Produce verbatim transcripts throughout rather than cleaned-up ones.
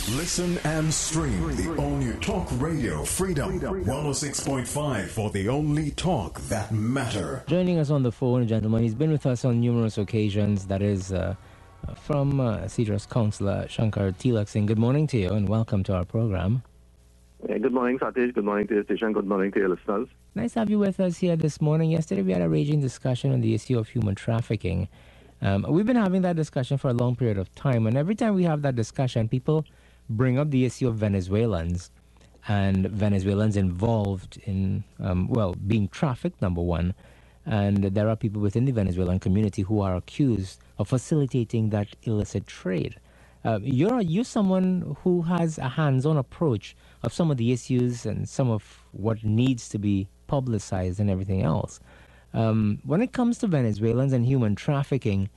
Listen and stream the all-new Talk Radio Freedom one oh six point five for the only talk that matter. Joining us on the phone, gentlemen, he's been with us on numerous occasions. That is uh, from uh, Cedros Councillor Shankar Tilak Singh. Good morning to you and welcome to our program. Yeah, good morning, Satish. Good morning to your station. Good morning to your listeners. Nice to have you with us here this morning. Yesterday we had a raging discussion on the issue of human trafficking. Um, we've been having that discussion for a long period of time, and every time we have that discussion, people bring up the issue of Venezuelans and Venezuelans involved in, um, well, being trafficked, number one. And there are people within the Venezuelan community who are accused of facilitating that illicit trade. Uh, you're, you're someone who has a hands-on approach of some of the issues and some of what needs to be publicized and everything else. Um, when it comes to Venezuelans and human trafficking,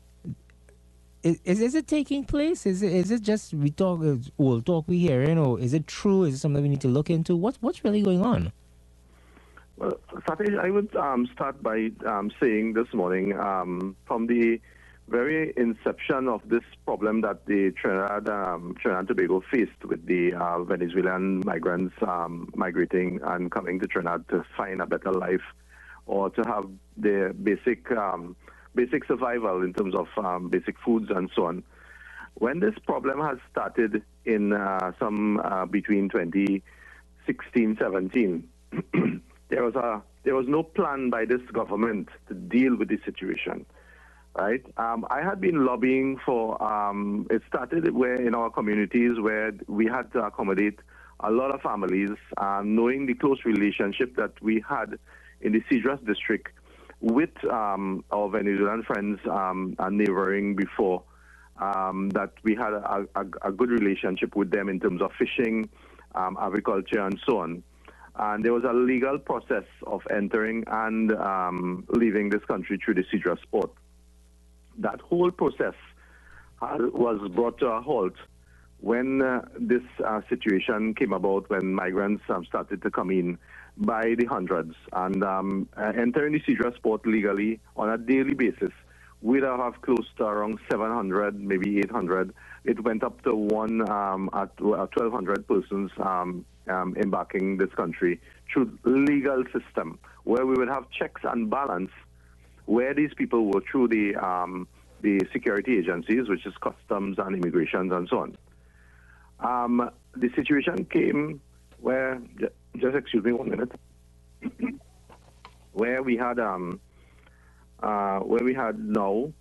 Is, is is it taking place? Is it is it just we talk old talk we hear? You know, is it true? Is it something we need to look into? What's what's really going on? Well, Satish, I would um, start by um, saying this morning, um, from the very inception of this problem that the Trinidad um, Trinidad and Tobago faced with the uh, Venezuelan migrants um, migrating and coming to Trinidad to find a better life or to have their basic um, basic survival in terms of um, basic foods and so on. When this problem has started in uh, some uh, between twenty sixteen seventeen, there was a there was no plan by this government to deal with the situation. Right? Um, I had been lobbying for. Um, it started where in our communities where we had to accommodate a lot of families, uh, knowing the close relationship that we had in the Cedros district with um, our Venezuelan friends um, and neighboring before, um, that we had a, a, a good relationship with them in terms of fishing, um, agriculture, and so on. And there was a legal process of entering and um, leaving this country through the Cedros port. That whole process had, was brought to a halt when uh, this uh, situation came about, when migrants um, started to come in by the hundreds and um, uh, entering the Cedros port legally on a daily basis. We'd have close to around seven hundred, maybe eight hundred. It went up to one um, at uh, twelve hundred persons um, um, embarking this country through legal system, where we would have checks and balance where these people were through the um, the security agencies, which is customs and immigration and so on. Um, the situation came where, just excuse me one minute, where we had um, uh, where we had now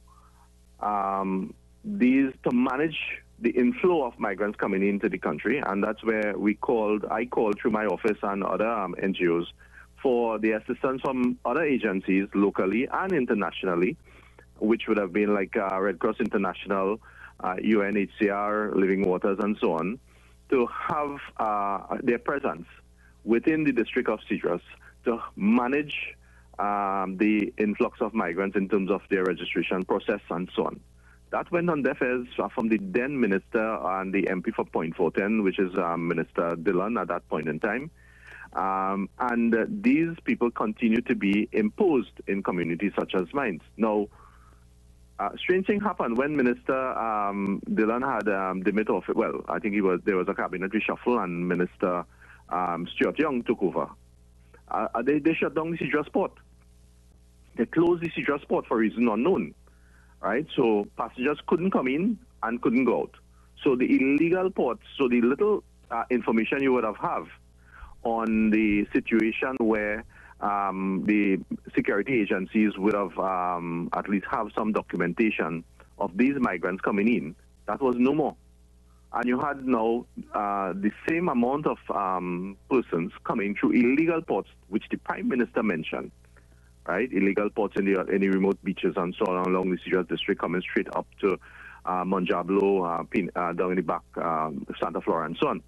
um, these to manage the inflow of migrants coming into the country, and that's where we called. I called through my office and other um, N G Os for the assistance from other agencies locally and internationally, which would have been like uh, Red Cross International, uh, U N H C R, Living Waters, and so on, to have uh, their presence within the district of Cedros to manage um, the influx of migrants in terms of their registration process and so on. That went on deaf ears from the then minister and the M P for Point Fortin, which is um, Minister Dillon at that point in time. Um, and uh, these people continue to be imposed in communities such as mine. Now, uh, strange thing happened when Minister um, Dillon had um, demit off. Well, I think he was there was a cabinet reshuffle, and Minister um, Stuart Young took over. Uh, they, they shut down the Cedros port. They closed the Cedros port for reason unknown. Right? So passengers couldn't come in and couldn't go out. So the illegal ports, so the little uh, information you would have have on the situation where um, the security agencies would have um, at least have some documentation of these migrants coming in, that was no more. And you had now uh, the same amount of um, persons coming through illegal ports, which the Prime Minister mentioned, right? Illegal ports in the, in the remote beaches and so on along the Cedros district, coming straight up to uh, Monjablo, uh, Pin, uh, down in the back, um, Santa Flora, and so on.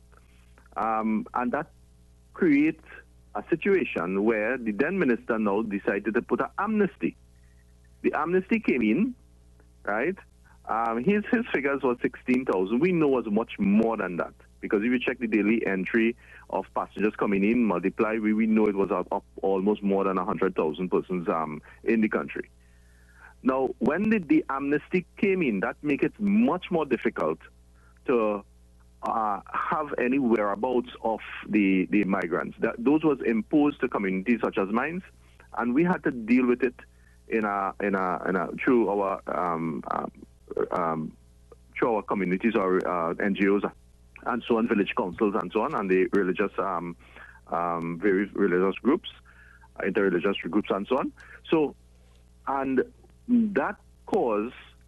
Um, and that create a situation where the then minister now decided to put an amnesty. The amnesty came in, right? Um, his his figures was sixteen thousand. We know it was much more than that, because if you check the daily entry of passengers coming in, multiply, we, we know it was up, up almost more than one hundred thousand persons um, in the country. Now, when the, the amnesty came in, that make it much more difficult to uh, have any whereabouts of the, the migrants. That, those was imposed to communities such as mine, and we had to deal with it in a, in a, in a through our um, um, um, through our communities, our uh, N G Os, and so on, village councils, and so on, and the religious um, um, various religious groups, interreligious groups, and so on. So, and that cause,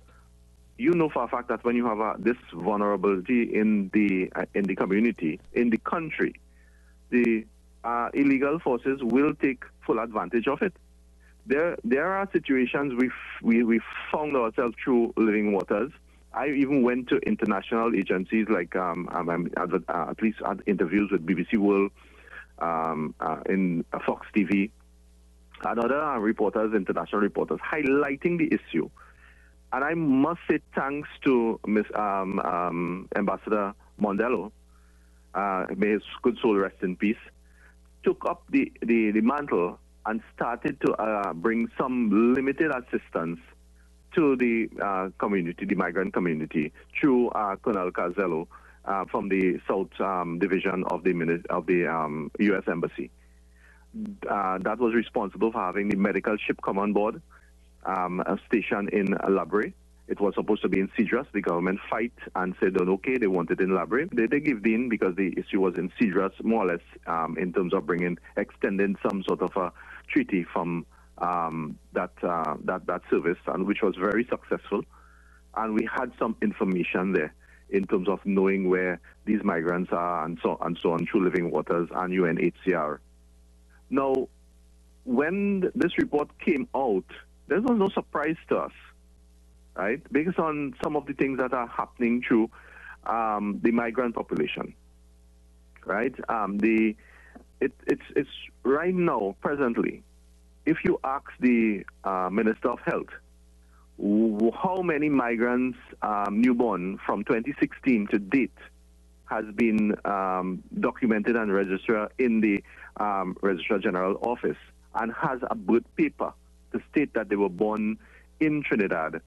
you know for a fact that when you have a, this vulnerability in the uh, in the community, in the country, the uh, illegal forces will take full advantage of it. There, there are situations we we we found ourselves through Living Waters. I even went to international agencies like um, um, uh, at least had interviews with B B C World, um, uh, in uh, Fox T V, and other uh, reporters, international reporters, highlighting the issue. And I must say thanks to Miss um, um, Ambassador Mondello, uh, may his good soul rest in peace, took up the, the, the mantle and started to uh, bring some limited assistance to the uh, community, the migrant community, through uh, Colonel Carzello uh, from the South um, Division of the of the um, U S Embassy. Uh, that was responsible for having the medical ship come on board, um, a station in Labre. It was supposed to be in Cedras. The government fight and said, okay, they want it in Labre. They, they gave in because the issue was in Cedras, more or less, um, in terms of bringing, extending some sort of a treaty from um, that, uh, that, that service, and which was very successful. And we had some information there in terms of knowing where these migrants are and so, and so on through Living Waters and U N H C R. Now, when this report came out, there was no surprise to us, right? Based on some of the things that are happening through um, the migrant population, right? Um, the it, it's it's right now, presently, if you ask the uh, Minister of Health, w- how many migrants um, newborn from twenty sixteen to date has been um, documented and registered in the um, Registrar General office and has a birth paper to state that they were born in Trinidad,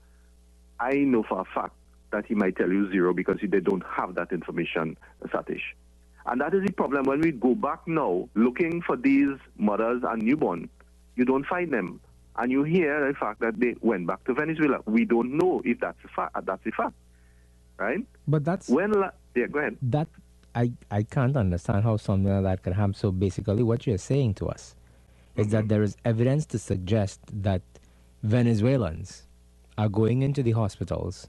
I know for a fact that he might tell you zero because they don't have that information, Satish. And that is the problem. When we go back now looking for these mothers and newborn, you don't find them. And you hear the fact that they went back to Venezuela. We don't know if that's a fact. That's a fact, right? But that's... When la- yeah, go ahead. That, I, I can't understand how something like that could happen. So basically what you're saying to us is mm-hmm. that there is evidence to suggest that Venezuelans are going into the hospitals,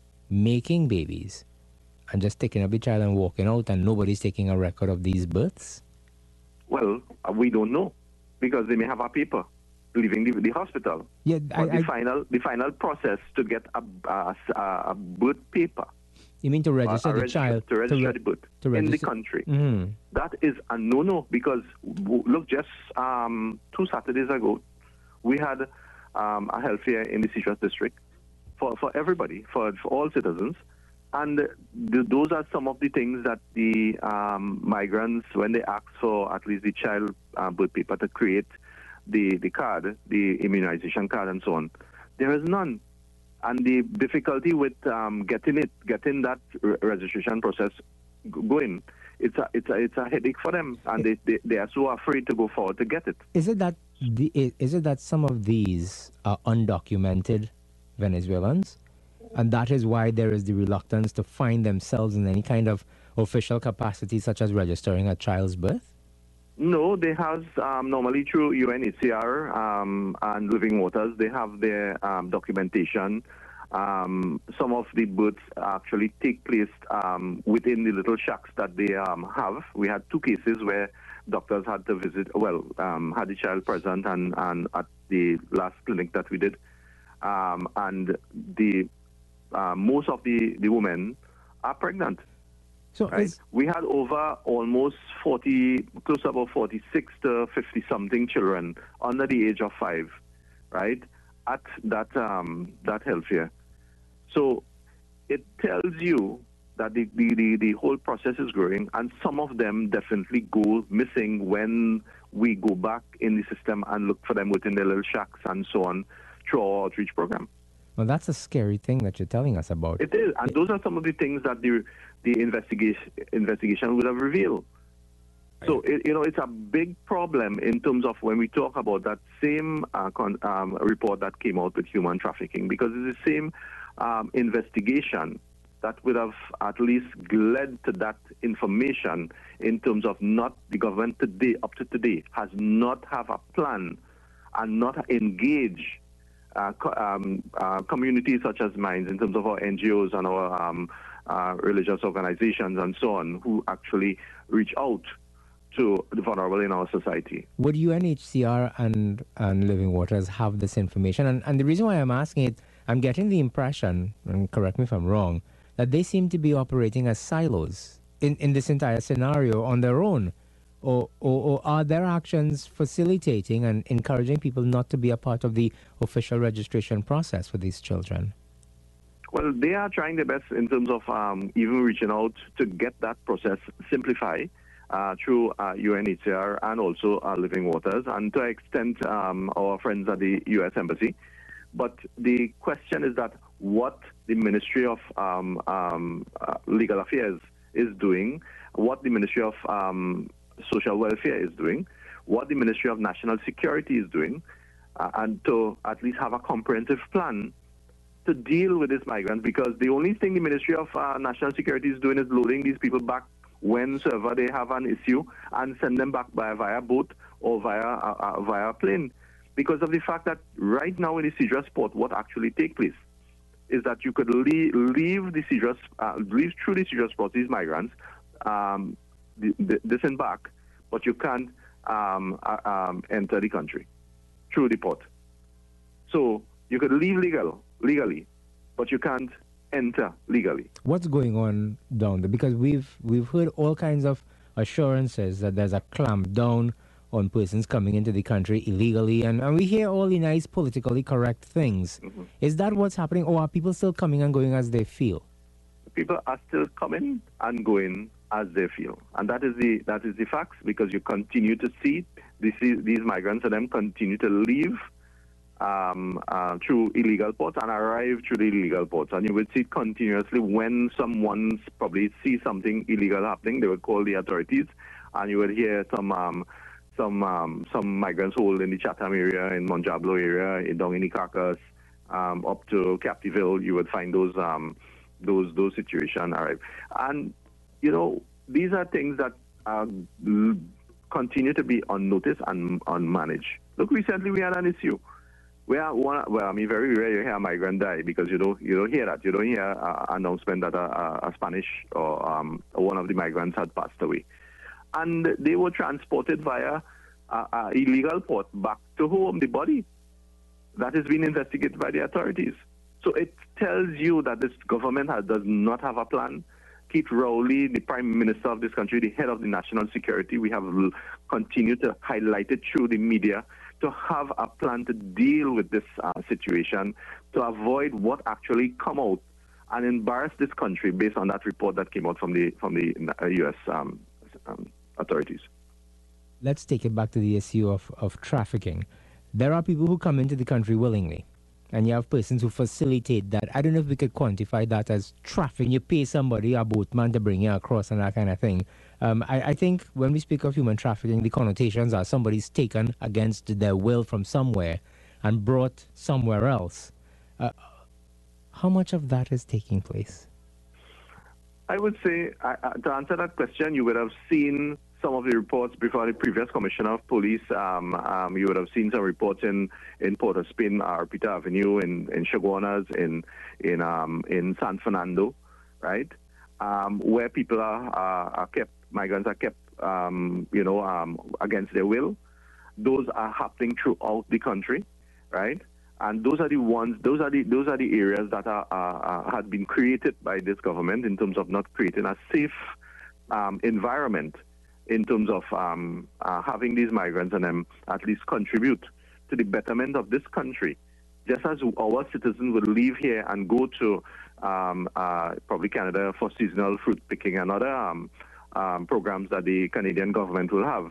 making babies, and just taking up the child and walking out, and nobody's taking a record of these births? Well, we don't know, because they may have a paper leaving the, the hospital. Yeah, I, the I, final the final process to get a, a, a birth paper. You mean to register uh, the register, child? To register to re- the birth to in the register. country. Mm-hmm. That is a no-no, because, look, just um, two Saturdays ago, we had um, a health fair in the Cedras district for, for everybody, for, for all citizens. And the, those are some of the things that the um, migrants, when they ask for at least the child uh, birth paper to create the, the card, the immunization card and so on, there is none. And the difficulty with um, getting it, getting that re- registration process g- going, it's a, it's a, it's a headache for them, and they, they, they are so afraid to go forward to get it. Is it that the, is it that some of these are undocumented Venezuelans, and that is why there is the reluctance to find themselves in any kind of official capacity, such as registering a child's birth? No, they have um, normally through U N H C R um, and Living Waters, they have their um, documentation. Um, some of the births actually take place um, within the little shacks that they um, have. We had two cases where doctors had to visit, well, um, had the child present and, and at the last clinic that we did. Um, and the uh, most of the, the women are pregnant. So right? is, we had over almost forty, close to about forty-six to fifty something children under the age of five, right, at that um, that health fair. So it tells you that the, the, the, the whole process is growing, and some of them definitely go missing when we go back in the system and look for them within their little shacks and so on through our outreach program. Well, that's a scary thing that you're telling us about. It is, and those are some of the things that the the investigation investigation would have revealed. So it, you know, it's a big problem in terms of when we talk about that same uh, con, um, report that came out with human trafficking, because it's the same um, investigation that would have at least led to that information in terms of not the government today, up to today, has not have a plan and not engage uh, co- um, uh, communities such as mine in terms of our N G Os and our um, uh, religious organizations and so on, who actually reach out to the vulnerable in our society. Would U N H C R and, and Living Waters have this information? And, and the reason why I'm asking it, I'm getting the impression, and correct me if I'm wrong, that they seem to be operating as silos in, in this entire scenario on their own. Or, or, or are their actions facilitating and encouraging people not to be a part of the official registration process for these children? Well, they are trying their best in terms of um, even reaching out to get that process simplified uh, through uh, U N H C R and also uh, Living Waters, and to an extent um, our friends at the U S Embassy. But the question is that what the Ministry of um, um, uh, Legal Affairs is doing, what the Ministry of um, Social Welfare is doing, what the Ministry of National Security is doing, uh, and to at least have a comprehensive plan to deal with these migrants, because the only thing the Ministry of uh, National Security is doing is loading these people back whenever they have an issue and send them back by via boat or via uh, uh, via plane, because of the fact that right now in the Cedros port, what actually takes place is that you could leave, leave the Cedros, uh, leave through the Cedros port these migrants, um, the, the, disembark, but you can't um, uh, um, enter the country through the port. So you could leave legal, legally, but you can't enter legally. What's going on down there? Because we've we've heard all kinds of assurances that there's a clamp down on persons coming into the country illegally, and, and we hear all the nice politically correct things. Mm-hmm. Is that what's happening, or are people still coming and going as they feel? People are still coming and going as they feel, and that is the that is the facts, because you continue to see these these migrants and them continue to leave um, uh, through illegal ports and arrive through the illegal ports, and you would see continuously when someone probably see something illegal happening, they would call the authorities, and you would hear some um, some um, some migrants hold in the Chatham area, in Mount Diablo area, in, down in the Carcass, um, up to Captiville. You would find those um, those those situations arrive, and you know, these are things that uh, continue to be unnoticed and unmanaged. Look, recently we had an issue where one, well, I mean, very rare you hear a migrant die, because you don't you don't hear that. You don't hear an announcement that a, a Spanish or um, one of the migrants had passed away, and they were transported via a, a illegal port back to home. The body that is being investigated by the authorities. So it tells you that this government has, does not have a plan. Keith Rowley, the Prime Minister of this country, the head of the national security, we have continued to highlight it through the media, to have a plan to deal with this uh, situation, to avoid what actually come out and embarrass this country based on that report that came out from the from the U S um, um, authorities. Let's take it back to the issue of, of trafficking. There are people who come into the country willingly, and you have persons who facilitate that. I don't know if we could quantify that as trafficking. You pay somebody, a boatman, to bring you across and that kind of thing. Um, I, I think when we speak of human trafficking, the connotations are somebody's taken against their will from somewhere and brought somewhere else. Uh, how much of that is taking place? I would say, uh, to answer that question, you would have seen some of the reports before the previous commissioner of police. Um, um, you would have seen some reports in, in Port of Spain, or Peter Avenue, in, in Chaguanas, in in um, in San Fernando, right? Um, where people are, are, are kept, migrants are kept, um, you know, um, against their will. Those are happening throughout the country, right? And those are the ones, those are the those are the areas that are, are, are had been created by this government in terms of not creating a safe um, environment, in terms of um, uh, having these migrants and them at least contribute to the betterment of this country. Just as our citizens would leave here and go to um, uh, probably Canada for seasonal fruit picking and other um, um, programs that the Canadian government will have,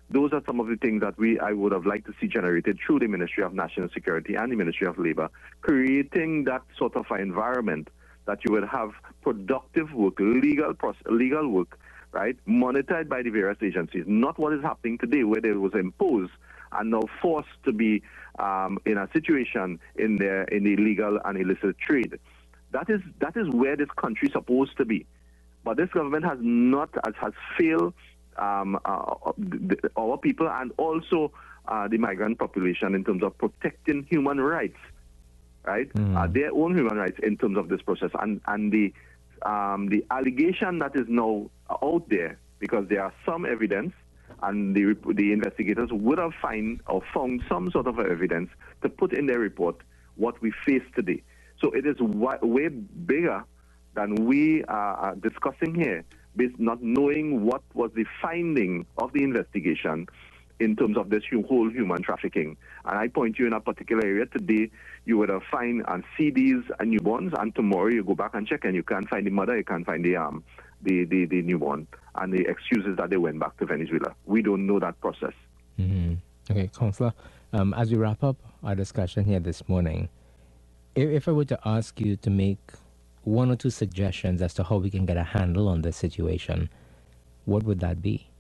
those are some of the things that we I would have liked to see generated through the Ministry of National Security and the Ministry of Labor, creating that sort of an environment that you would have productive work, legal process, legal work, right, monitored by the various agencies, not what is happening today where there was imposed and now forced to be um, in a situation in the in the illegal and illicit trade. That is that is where this country is supposed to be. But this government has not, has, has failed um, uh, the, our people and also uh, the migrant population in terms of protecting human rights, right? Mm. Uh, their own human rights in terms of this process. And, and the, um, the allegation that is now out there, because there are some evidence, and the, the investigators would have find or found some sort of evidence to put in their report what we face today. So it is way, way bigger than we are discussing here, based not knowing what was the finding of the investigation in terms of this whole human trafficking. And I point you in a particular area today, you would have find and see these newborns, and tomorrow you go back and check and you can't find the mother, you can't find the um the, the, the newborn, and the excuses that they went back to Venezuela. We don't know that process. Mm-hmm. Okay, Councillor, um, as we wrap up our discussion here this morning, if, if I were to ask you to make one or two suggestions as to how we can get a handle on this situation, what would that be?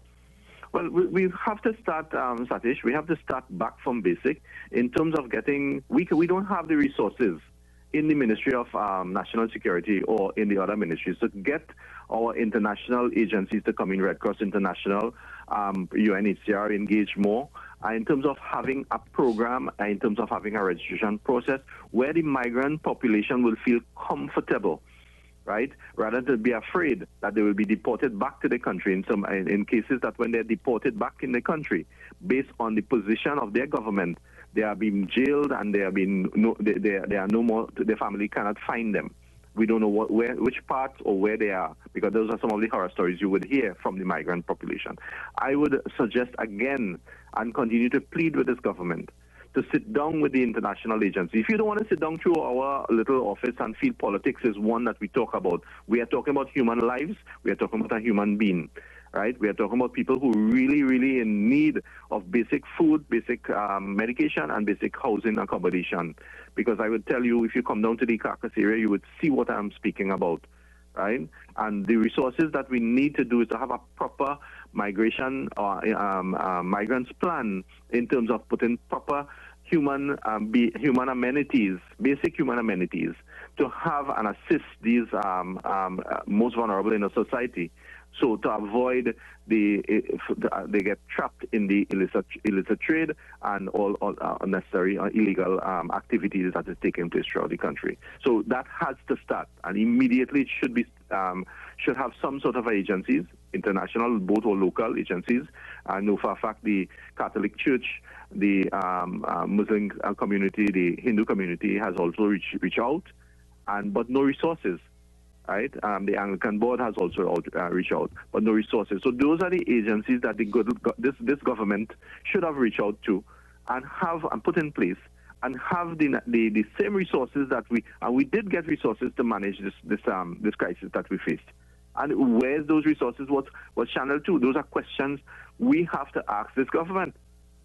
Well, we, we have to start, um, Satish, we have to start back from basic in terms of getting, we, we don't have the resources in the Ministry of um, National Security or in the other ministries to get our international agencies to come in, Red Cross International, um, U N H C R, engage more. Uh, in terms of having a program, uh, in terms of having a registration process where the migrant population will feel comfortable, right? Rather than be afraid that they will be deported back to the country in some in, in cases that when they're deported back in the country, based on the position of their government, they are being jailed and they are being no, they, they, they are no more. Their family cannot find them. We don't know what, where, which parts or where they are, because those are some of the horror stories you would hear from the migrant population. I would suggest again and continue to plead with this government to sit down with the international agency. If you don't want to sit down through our little office and feel politics is one that we talk about, we are talking about human lives, we are talking about a human being, right? We are talking about people who really, really in need of basic food, basic um, medication, and basic housing accommodation. Because I would tell you, if you come down to the Carcass area, you would see what I'm speaking about, right? And the resources that we need to do is to have a proper migration or um, uh, migrants plan in terms of putting proper human um, be, human amenities, basic human amenities, to have and assist these um, um, uh, most vulnerable in a society. So to avoid the, if they get trapped in the illicit, illicit trade and all, all uh, unnecessary uh, illegal um, activities that is taking place throughout the country. So that has to start, and immediately it should be um, should have some sort of agencies, international, both or local agencies. I know for a fact the Catholic Church, the um, uh, Muslim community, the Hindu community has also reached reach out, and but no resources. Right, um, the Anglican Board has also out, uh, reached out, but no resources. So those are the agencies that the good, this this government should have reached out to, and have and put in place, and have the the, the same resources that we and we did get resources to manage this this um this crisis that we faced. And where's those resources? What was channeled to? Those are questions we have to ask this government.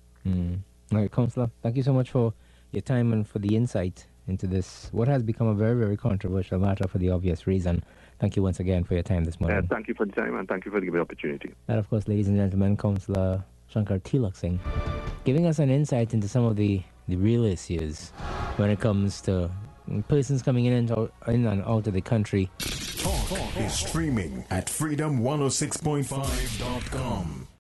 Mm. All right, Councillor, thank you so much for your time and for the insight into this, what has become a very, very controversial matter for the obvious reason. Thank you once again for your time this morning. Uh, thank you for the time and thank you for the opportunity. And of course, ladies and gentlemen, Councillor Shankar Tilak Singh, giving us an insight into some of the, the real issues when it comes to persons coming in and out, in and out of the country. Talk is streaming at freedom one oh six point five dot com.